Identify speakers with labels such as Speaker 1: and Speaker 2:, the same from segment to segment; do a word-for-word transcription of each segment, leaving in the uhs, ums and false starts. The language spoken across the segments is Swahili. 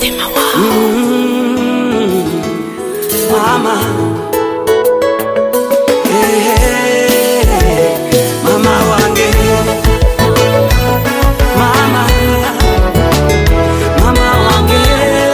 Speaker 1: mutima wa mm, mama hey, hey, mama wange mama mama wange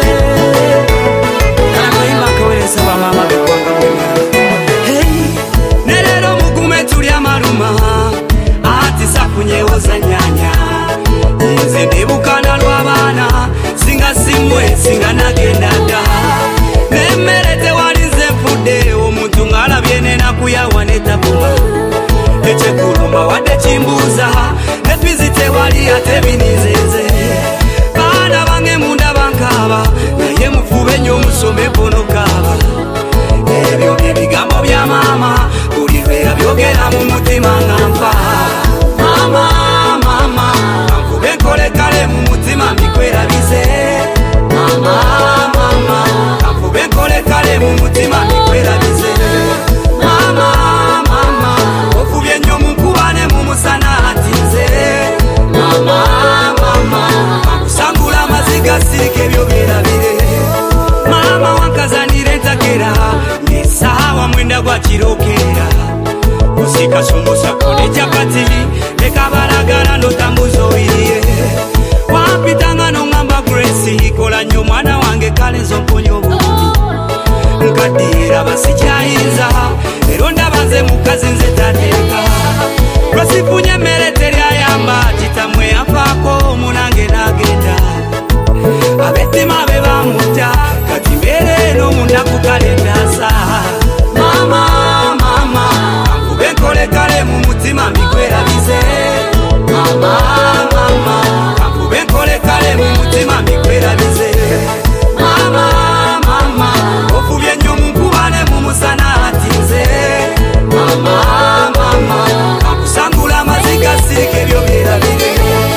Speaker 1: nanakoimba kaweleza wa mama bekwanga wema hey nerero mugume tuli amaruma ati sakunyewoza nyanya nze ndibukana lw'abaana singa simwe singa nagenda dda nemmerete walinze nfudde omuntu ng'alabye nenakuyawa netabuma ekyekuluma wadde kimbuuza nefizi tewali ate binizeze baana bange munda bankaaba naye mufube nnyo omusome bonokaaba ebyo byebigambo bya maama buli lwe yabyogera mu mutima nga nfa mama mama kankube nkole kale mu mutima mbikwerabize mama mama kankube nkole kale mu mutima mbikwerabize mama mama ofubye nnyo munkubane mu musana atinze mama mama kankusangula amaziga sirika ebyo byerabire mama wankazanire entakera nesaawa mwenda gwa kirokera kusika sumbusa kone chapati nekabaragara ndotambuza oiriye wampitanga nongamba Grace kola nnyo mwana wange kale nzomponyo nkadira basikyayinza ero ndabaze mukazi nze tateeka lwasifunye emmere teryayamba kitamwe yafaako omunange nagenda abettima be bamutta kati mbeere eno munaku kale ndasa mama mama kankube nkole kale mu mutima mbikwerabize mama mama kankube nkole kale mu mutima mbikwerabize mama mama ofubye nnyo munkubane mu musana atinze mama mama kankusangula amaziga sirika ebyo byerabire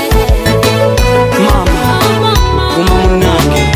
Speaker 1: mama kuma munange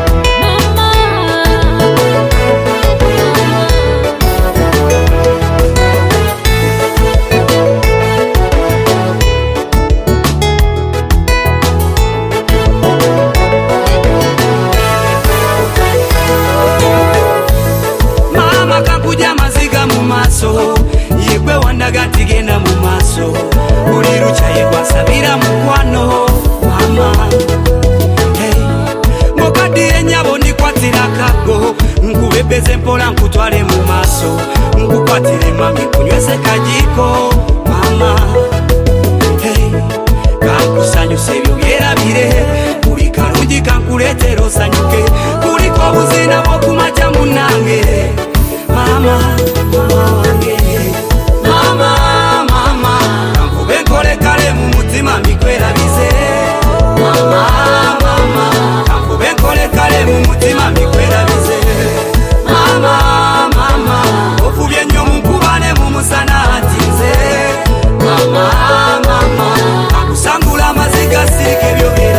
Speaker 1: mama kakuja amaziga mu maaso yegwe wandaga ntigenda mu maaso buli lukya yegwasabira mukwano mama hey. Mukaddiye nnyabo ndikwatira kago nkubebeze mpola nkutwale mu maaso nkukwatire mami kunywese kajiko mama hey. Kankusanyusa ebyo byerabire buli kalungi kankuleetera osanyuke kuliko obuzina bw'okumakya munnange mama mama wange mama mama kankube nkole kale mu mutima mbikwerabize mama mama kankube nkole kale mu mutima mbikwerabize mama mama ofubye nnyo munkubane mu musana atinze mama mama kankusangula amaziga sirika ebyo